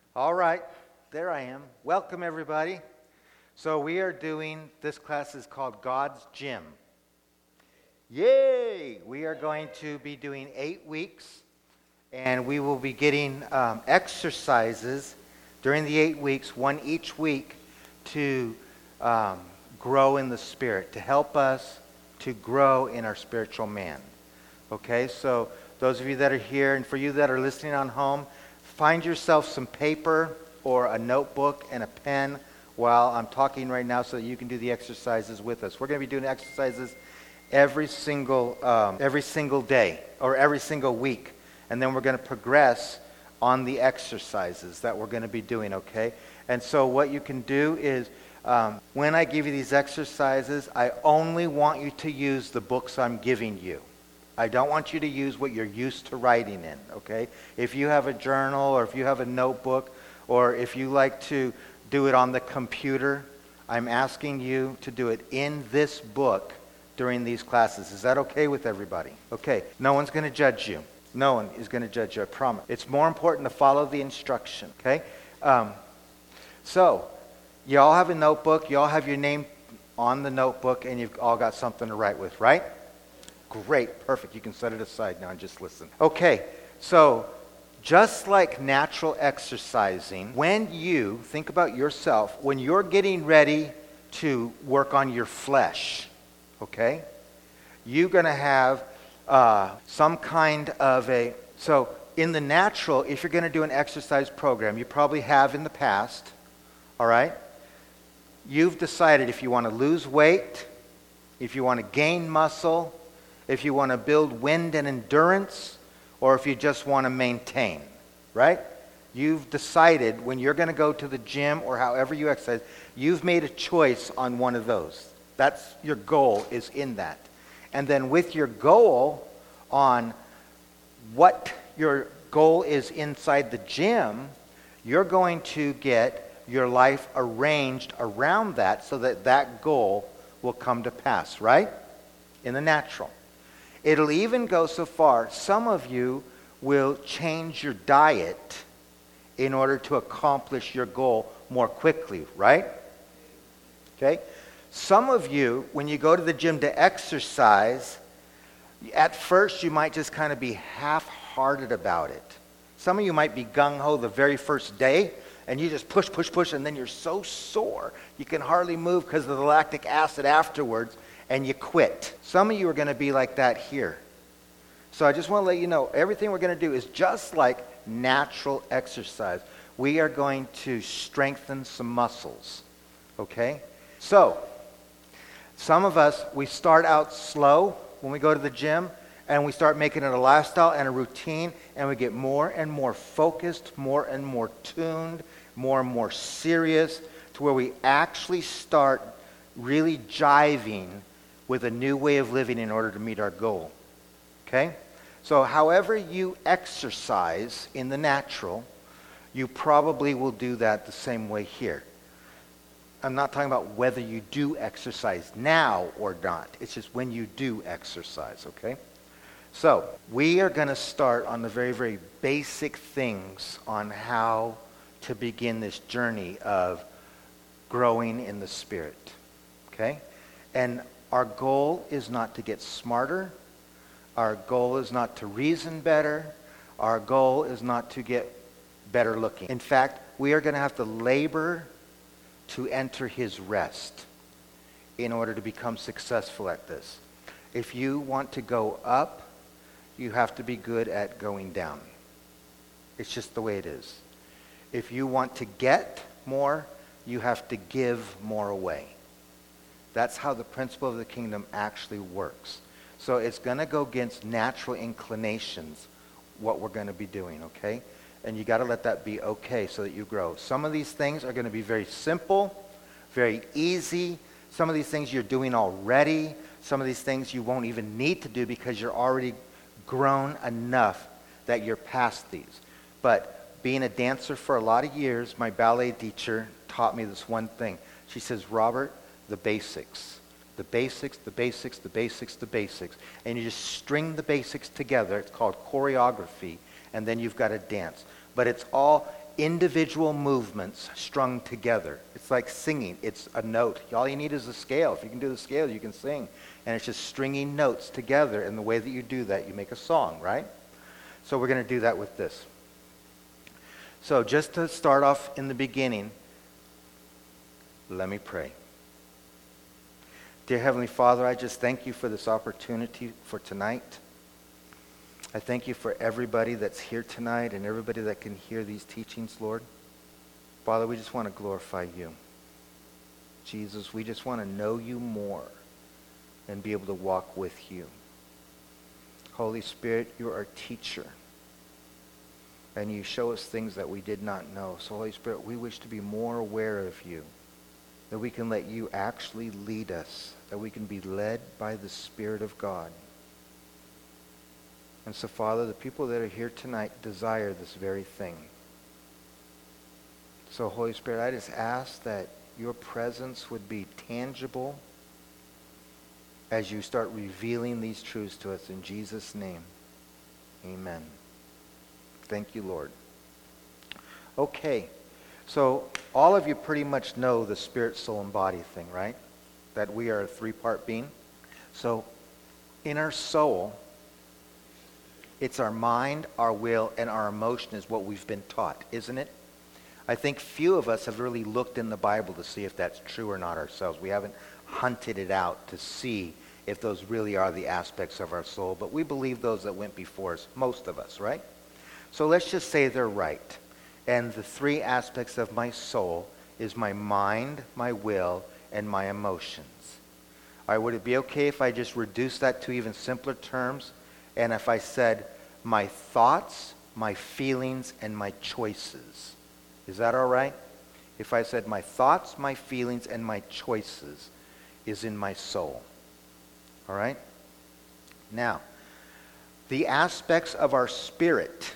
All right, there I am. Welcome, everybody. So we are doing, this class is called God's Gym. Yay! We are going to be doing 8 weeks, and we will be getting exercises during the 8 weeks, one each week, to grow in the Spirit, to help us to grow in our spiritual man. Okay, so those of you that are here, and for you that are listening on home, find yourself some paper or a notebook and a pen while I'm talking right now so that you can do the exercises with us. We're going to be doing exercises every single day or every single week. And then we're going to progress on the exercises that we're going to be doing, okay? And so what you can do is when I give you these exercises, I only want you to use the books I'm giving you. I don't want you to use what you're used to writing in, okay? If you have a journal or if you have a notebook or if you like to do it on the computer, I'm asking you to do it in this book during these classes. Is that okay with everybody? Okay, no one's going to judge you. No one is going to judge you, I promise. It's more important to follow the instruction, okay? So, you all have a notebook, you all have your name on the notebook, and you've all got something to write with, right? Great, perfect. You can set it aside now and just listen. Okay, so just like natural exercising, when you think about yourself, when you're getting ready to work on your flesh, okay, you're going to have some kind of so in the natural, if you're going to do an exercise program, you probably have in the past, all right, you've decided if you want to lose weight, if you want to gain muscle, if you want to build wind and endurance, or if you just want to maintain, right? You've decided when you're going to go to the gym or however you exercise, you've made a choice on one of those. That's your goal is in that. And then with your goal on what your goal is inside the gym, you're going to get your life arranged around that so that that goal will come to pass, right? In the natural. It'll even go so far, some of you will change your diet in order to accomplish your goal more quickly, right? Okay? Some of you, when you go to the gym to exercise, at first you might just kind of be half-hearted about it. Some of you might be gung-ho the very first day, and you just push, and then you're so sore you can hardly move because of the lactic acid afterwards, and you quit. Some of you are going to be like that here. So I just want to let you know, everything we're going to do is just like natural exercise. We are going to strengthen some muscles, okay? So, some of us, we start out slow when we go to the gym, and we start making it a lifestyle and a routine, and we get more and more focused, more and more tuned, more and more serious, to where we actually start really jiving with a new way of living in order to meet our goal. Okay? So however you exercise in the natural, you probably will do that the same way here. I'm not talking about whether you do exercise now or not. It's just when you do exercise, okay? So we are going to start on the very, very basic things on how to begin this journey of growing in the Spirit, okay? And our goal is not to get smarter. Our goal is not to reason better. Our goal is not to get better looking. In fact, we are going to have to labor to enter his rest in order to become successful at this. If you want to go up, you have to be good at going down. It's just the way it is. If you want to get more, you have to give more away. That's how the principle of the kingdom actually works. So it's going to go against natural inclinations, what we're going to be doing, okay? And you got to let that be okay so that you grow. Some of these things are going to be very simple, very easy. Some of these things you're doing already. Some of these things you won't even need to do because you're already grown enough that you're past these. But being a dancer for a lot of years, my ballet teacher taught me this one thing. She says, Robert, the basics. The basics, the basics, the basics, the basics. And you just string the basics together. It's called choreography. And then you've got to dance. But it's all individual movements strung together. It's like singing. It's a note. All you need is a scale. If you can do the scale, you can sing. And it's just stringing notes together. And the way that you do that, you make a song, right? So we're going to do that with this. So just to start off in the beginning, let me pray. Dear Heavenly Father, I just thank you for this opportunity for tonight. I thank you for everybody that's here tonight and everybody that can hear these teachings, Lord. Father, we just want to glorify you. Jesus, we just want to know you more and be able to walk with you. Holy Spirit, you're our teacher. And you show us things that we did not know. So Holy Spirit, we wish to be more aware of you. That we can let you actually lead us. That we can be led by the Spirit of God. And so, Father, the people that are here tonight desire this very thing. So, Holy Spirit, I just ask that your presence would be tangible as you start revealing these truths to us. In Jesus' name, amen. Thank you, Lord. Okay, so all of you pretty much know the spirit, soul, and body thing, right? That we are a three-part being. So, in our soul, it's our mind, our will, and our emotion is what we've been taught, isn't it? I think few of us have really looked in the Bible to see if that's true or not ourselves. We haven't hunted it out to see if those really are the aspects of our soul. But we believe those that went before us, most of us, right? So let's just say they're right. And the three aspects of my soul is my mind, my will, and my emotions. All right, would it be okay if I just reduce that to even simpler terms? And if I said my thoughts, my feelings, and my choices. Is that all right? If I said my thoughts, my feelings, and my choices is in my soul. All right? Now, the aspects of our spirit.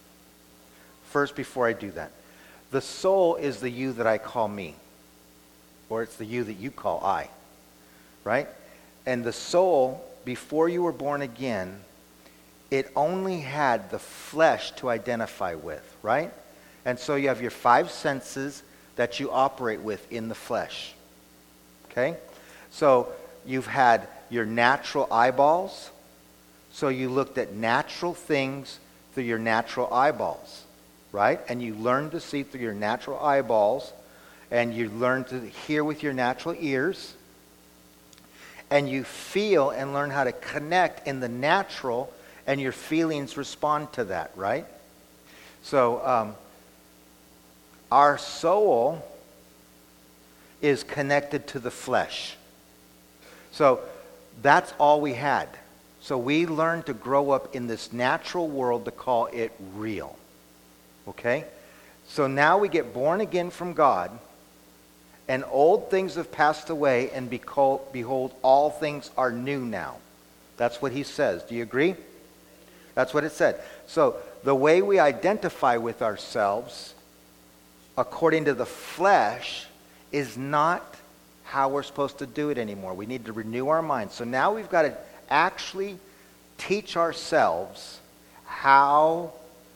First, before I do that, the soul is the you that I call me. Or it's the you that you call I. Right? And the soul, before you were born again, it only had the flesh to identify with, right? And so you have your five senses that you operate with in the flesh. Okay? So you've had your natural eyeballs. So you looked at natural things through your natural eyeballs, right? And you learned to see through your natural eyeballs. And you learned to hear with your natural ears. And you feel and learn how to connect in the natural, and your feelings respond to that, right? So our soul is connected to the flesh. So that's all we had. So we learned to grow up in this natural world to call it real. Okay? So now we get born again from God, and old things have passed away, and behold, all things are new now. That's what he says. Do you agree? That's what it said. So the way we identify with ourselves, according to the flesh, is not how we're supposed to do it anymore. We need to renew our minds. So now we've got to actually teach ourselves how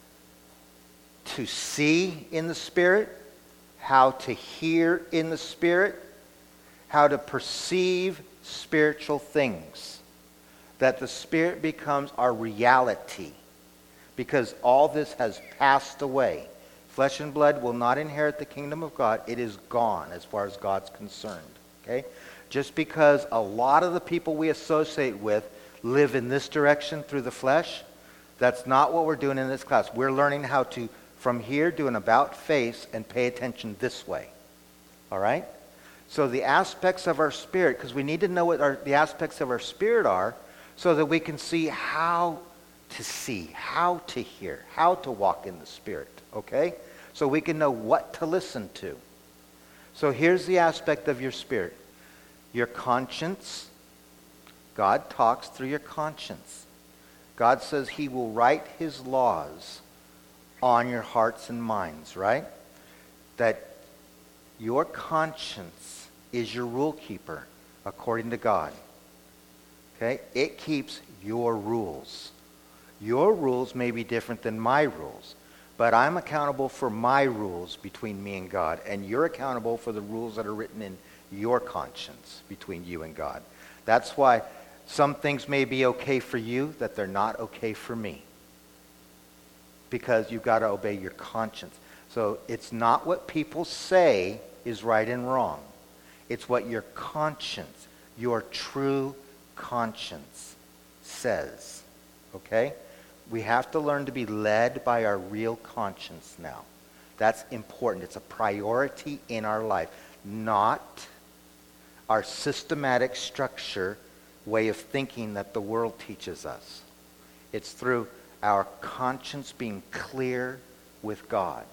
to see in the Spirit, how to hear in the Spirit, how to perceive spiritual things. That the Spirit becomes our reality. Because all this has passed away. Flesh and blood will not inherit the kingdom of God. It is gone as far as God's concerned. Okay? Just because a lot of the people we associate with live in this direction through the flesh, that's not what we're doing in this class. We're learning how to, from here, do an about face and pay attention this way. All right? So the aspects of our spirit, because we need to know what the aspects of our spirit are, so that we can see how to hear, how to walk in the Spirit, okay? So we can know what to listen to. So here's the aspect of your spirit. Your conscience. God talks through your conscience. God says he will write his laws on your hearts and minds, right? That your conscience is your rule keeper, according to God. Okay? It keeps your rules. Your rules may be different than my rules, But I'm accountable for my rules between me and God, and you're accountable for the rules that are written in your conscience between you and God. That's why some things may be okay for you that they're not okay for me, because you've got to obey your conscience. So it's not what people say is right and wrong. It's what your conscience, your true conscience says. Okay? We have to learn to be led by our real conscience now. That's important. It's a priority in our life, not our systematic structure way of thinking that the world teaches us. It's through our conscience being clear with God.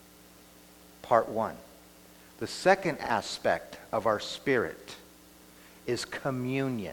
Part one. The second aspect of our spirit is communion.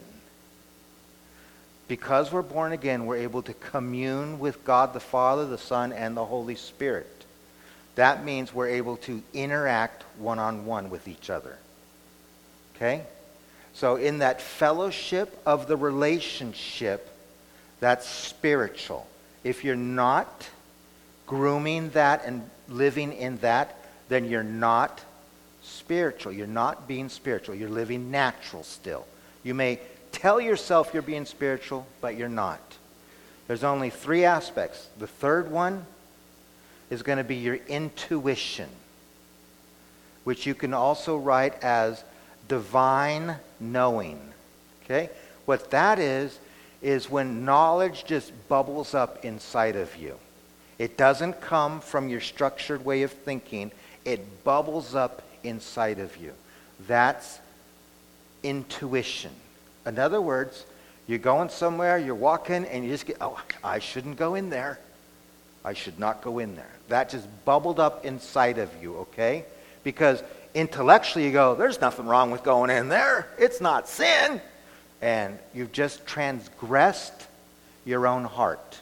Because we're born again, we're able to commune with God the Father, the Son, and the Holy Spirit. That means we're able to interact one-on-one with each other. Okay? So in that fellowship of the relationship, that's spiritual. If you're not grooming that and living in that, then you're not spiritual. You're not being spiritual. You're living natural still. You may tell yourself you're being spiritual, but you're not. There's only three aspects. The third one is going to be your intuition, which you can also write as divine knowing. Okay? What that is when knowledge just bubbles up inside of you. It doesn't come from your structured way of thinking. It bubbles up inside of you. That's intuition. In other words, you're going somewhere, you're walking, and you just get, oh, I shouldn't go in there. I should not go in there. That just bubbled up inside of you, okay? Because intellectually you go, there's nothing wrong with going in there. It's not sin. And you've just transgressed your own heart.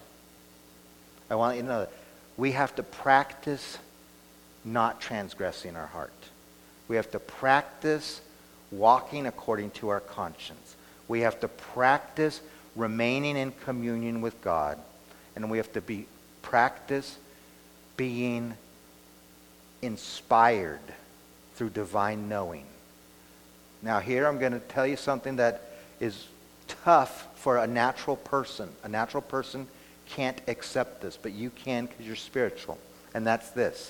I want you to know that we have to practice not transgressing our heart. We have to practice walking according to our conscience. We have to practice remaining in communion with God. And we have to practice being inspired through divine knowing. Now here I'm going to tell you something that is tough for a natural person. A natural person can't accept this, but you can because you're spiritual. And that's this.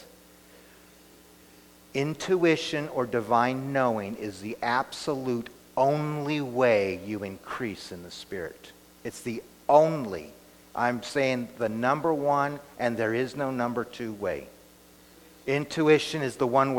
Intuition or divine knowing is the absolute only way you increase in the Spirit. It's the only, I'm saying the number one, and there is no number two way. Intuition is the one where